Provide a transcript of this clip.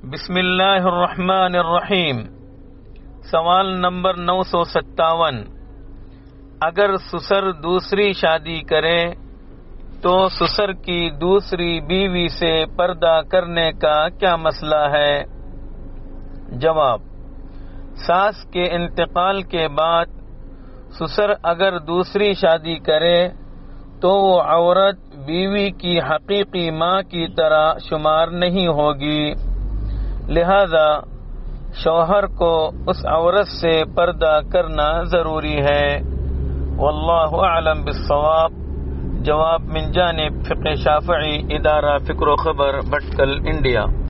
बिस्मिल्लाहिर्रहमानिर्रहीम। सवाल नंबर 957। अगर ससुर दूसरी शादी करे तो ससुर की दूसरी बीवी से पर्दा करने का क्या मसला है? जवाब, सास के इंतकाल के बाद ससुर अगर दूसरी शादी करे तो वो औरत बीवी की हकीकी माँ की तरह शुमार नहीं होगी, लिहाजा शौहर को उस औरत से पर्दा करना जरूरी है। वल्लाहु अअलम बिस्सवाब। जवाब मिन जानिब फ़िक़्ह शाफ़िई, इदारा फ़िक्र व ख़बर, भटकल, इंडिया।